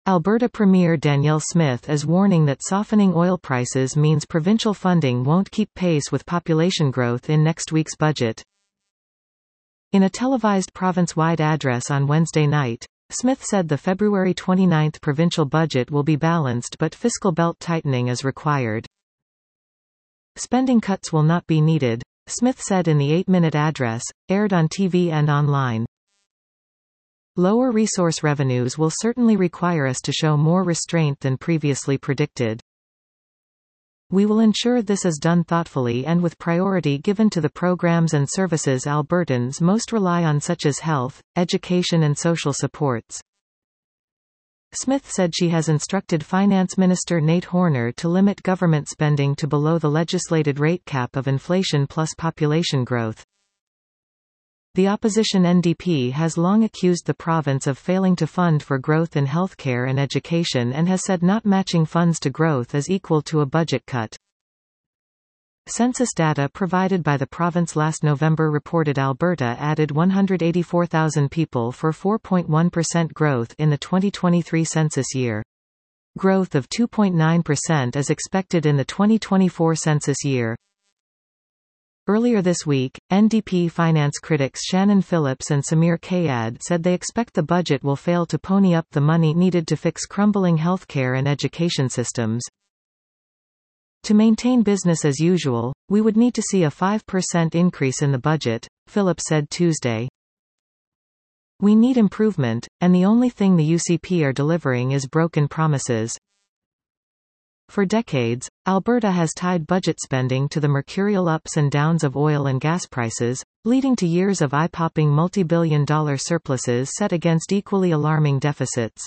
Alberta Premier Danielle Smith is warning that softening oil prices means provincial funding won't keep pace with population growth in next week's budget. In a televised province-wide address on Wednesday night, Smith said the February 29 provincial budget will be balanced but fiscal belt tightening is required. Spending cuts will not be needed, Smith said in the 8-minute address, aired on TV and online. Lower resource revenues will certainly require us to show more restraint than previously predicted. We will ensure this is done thoughtfully and with priority given to the programs and services Albertans most rely on, such as health, education and social supports. Smith said she has instructed Finance Minister Nate Horner to limit government spending to below the legislated rate cap of inflation plus population growth. The opposition NDP has long accused the province of failing to fund for growth in healthcare and education and has said not matching funds to growth is equal to a budget cut. Census data provided by the province last November reported Alberta added 184,000 people for 4.1% growth in the 2023 census year. Growth of 2.9% is expected in the 2024 census year. Earlier this week, NDP finance critics Shannon Phillips and Samir Kayad said they expect the budget will fail to pony up the money needed to fix crumbling healthcare and education systems. To maintain business as usual, we would need to see a 5% increase in the budget, Phillips said Tuesday. We need improvement, and the only thing the UCP are delivering is broken promises. For decades, Alberta has tied budget spending to the mercurial ups and downs of oil and gas prices, leading to years of eye-popping multi-billion-dollar surpluses set against equally alarming deficits.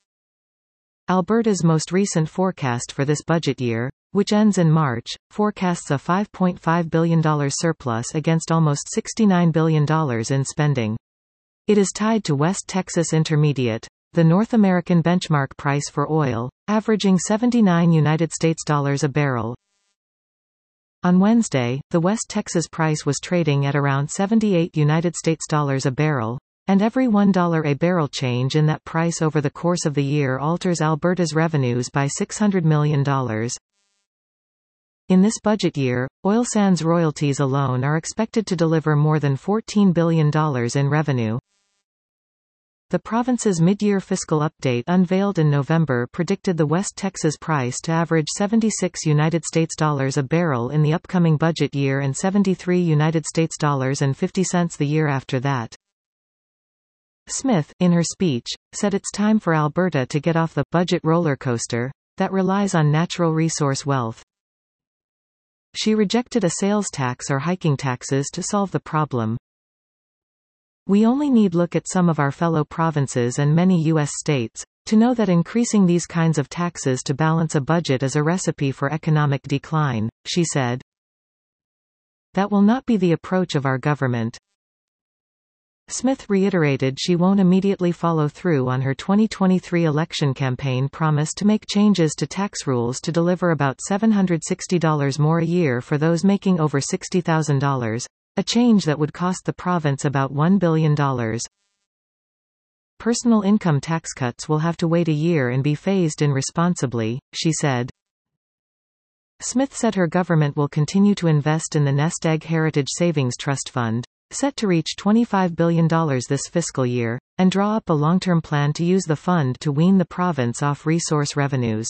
Alberta's most recent forecast for this budget year, which ends in March, forecasts a $5.5 billion surplus against almost $69 billion in spending. It is tied to West Texas Intermediate, the North American benchmark price for oil, averaging $79 a barrel. On Wednesday, the West Texas price was trading at around $78 a barrel, and every $1 a barrel change in that price over the course of the year alters Alberta's revenues by $600 million. In this budget year, oil sands royalties alone are expected to deliver more than $14 billion in revenue. The province's mid-year fiscal update unveiled in November predicted the West Texas price to average $76 a barrel in the upcoming budget year and $73.50 the year after that. Smith, in her speech, said it's time for Alberta to get off the budget roller coaster that relies on natural resource wealth. She rejected a sales tax or hiking taxes to solve the problem. We only need look at some of our fellow provinces and many U.S. states to know that increasing these kinds of taxes to balance a budget is a recipe for economic decline, she said. That will not be the approach of our government. Smith reiterated she won't immediately follow through on her 2023 election campaign promise to make changes to tax rules to deliver about $760 more a year for those making over $60,000. A change that would cost the province about $1 billion. Personal income tax cuts will have to wait a year and be phased in responsibly, she said. Smith said her government will continue to invest in the Nest Egg Heritage Savings Trust Fund, set to reach $25 billion this fiscal year, and draw up a long-term plan to use the fund to wean the province off resource revenues.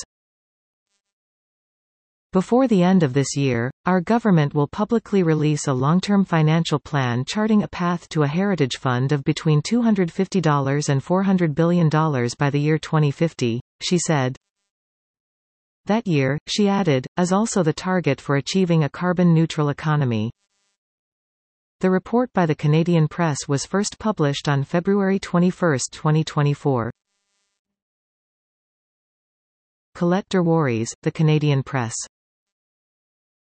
Before the end of this year, our government will publicly release a long-term financial plan charting a path to a heritage fund of between $250 and $400 billion by the year 2050, she said. That year, she added, is also the target for achieving a carbon-neutral economy. The report by the Canadian Press was first published on February 21, 2024. Colette Derwaries, The Canadian Press.